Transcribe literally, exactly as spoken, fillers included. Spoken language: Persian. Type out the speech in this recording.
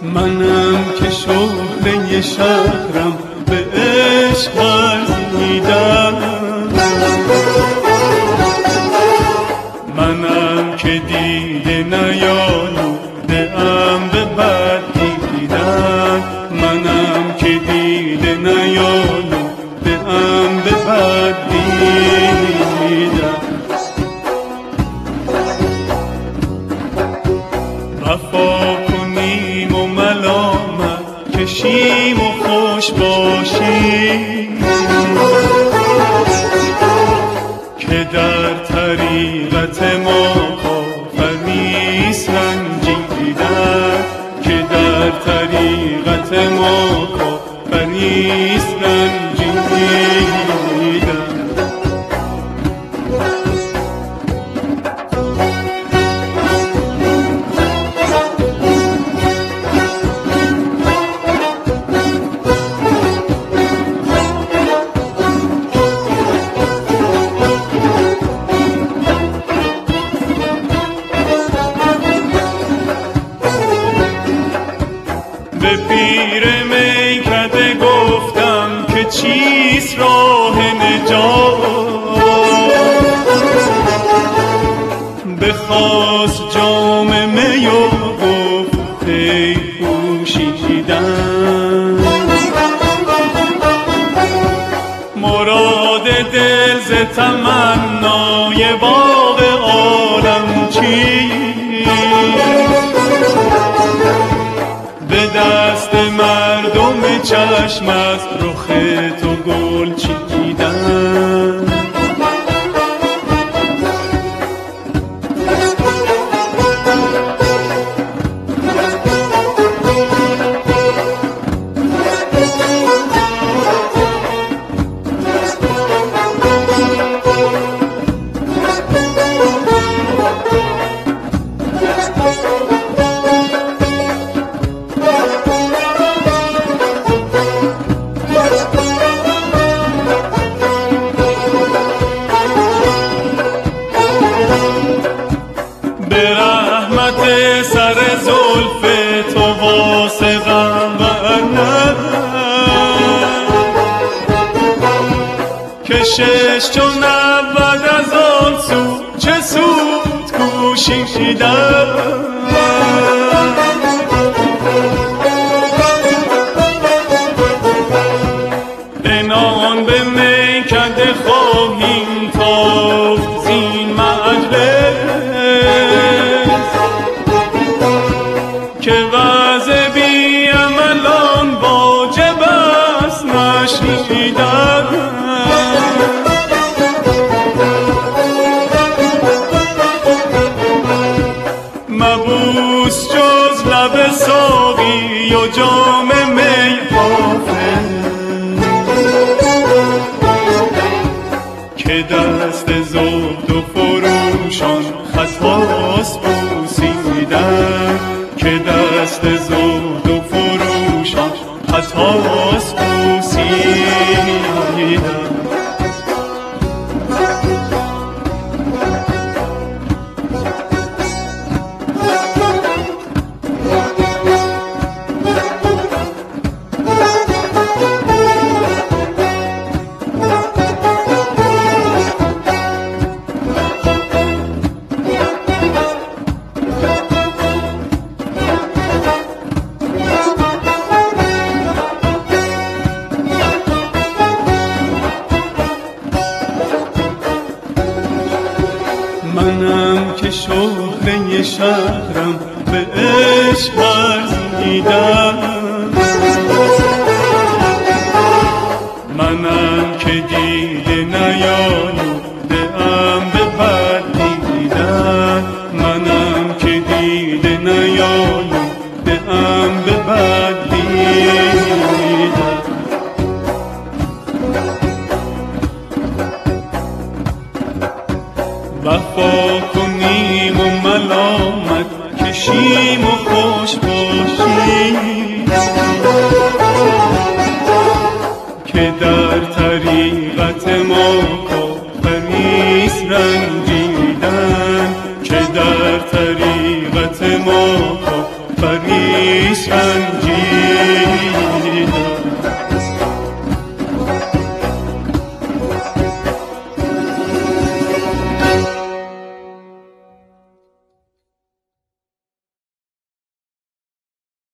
منم که شهره شهرم به عشق ورزیدم، منم که دیده نیالوده ام به بد دیدن، منم که دیده نیالوده ام به بد دیدن. وفا کنیم و ملامت کشیم و خوش باشیم، که در طریقت ما کافری سنجیدن، که در طریقت ما کافری سنجیدن. به پیر میکده گفتم که چیست راه نجات، بخواست جام می و گفت ای پوشیدن، مراد دل ز تمنای باغ عالم چیست، به دست مردم چشم از رخ تو گل چیدن. به رحمت سر زلف تو واثقم ورنه که شش چو نود از آن سو چه سود کوشیدن. عنان به میکده خواهیم تافت زین مجلس، که وعظ بی عملان واجب است نشنیدن. مبوس جز لب ساقی و جام می حافظ، که دست زهد و فروشان خطاست بوسیدن، که دست زهد و فروشان خطاست بوسیدن. منم که شهره شهرم به عشق ورزیدم، منم که دیده نیالوده ام به بد دیدن، منم که دیده نیالوده ام به بد دیدن. وفا کنیم و ملامت کشیم و خوش باشیم، که در طریقت ما کافری رنجیدن، که در طریقت ما بر اسفنجی